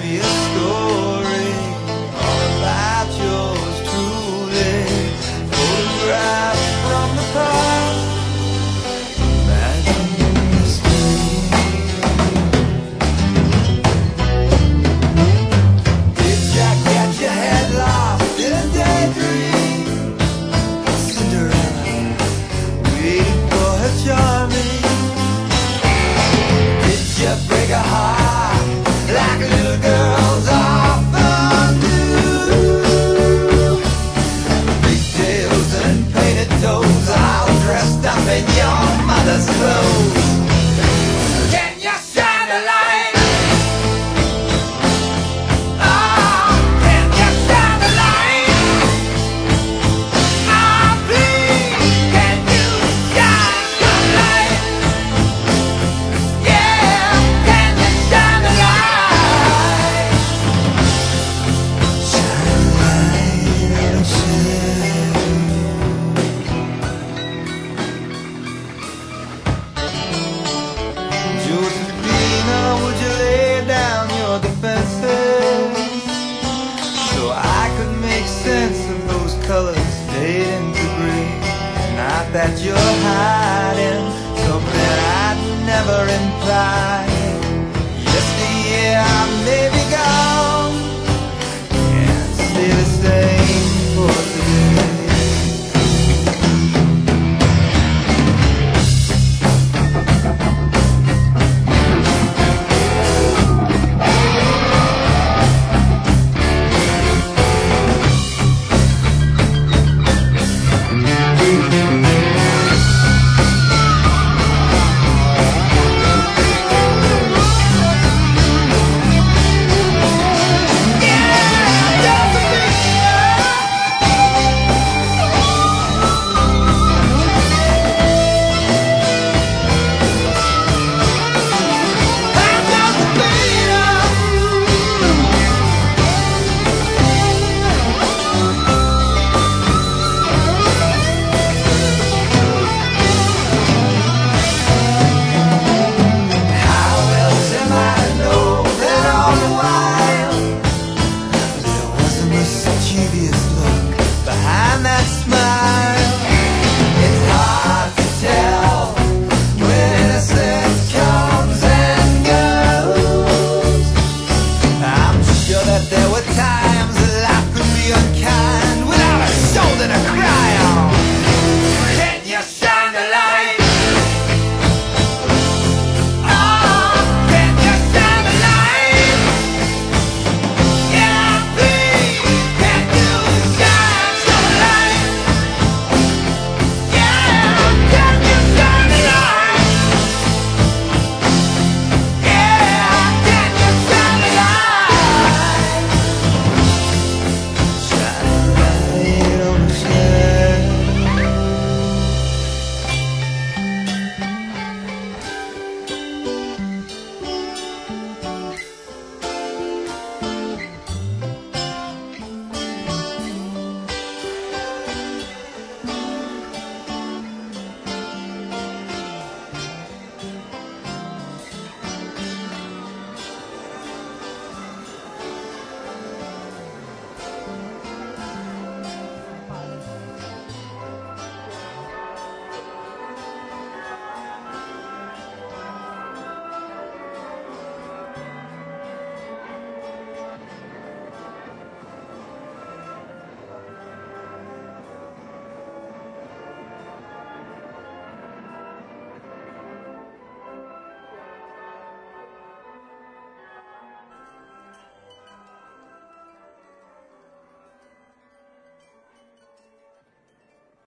me a story all about yours truly. Photographs from the past. Imagine this Did you get your head lost in a daydream? Cinderella waiting for her charming. Did you break a heart like little girls often do? Pigtails and painted toes, all dressed up in your mother's clothes. Can you shine a light? Oh, can you shine a light? Oh, please, can you shine a light? Yeah, can you shine a light? Shine a light, oh, shine. Josephina, would you lay down your defenses so I could make sense of those colors fading to gray? Not that you're hiding something I'd never imply. Yesteryear I may be gone and stay the same for today. How else am I to know that all the while there was a mischievous look behind that smile? It's hard to tell when innocence comes and goes. I'm sure that there were times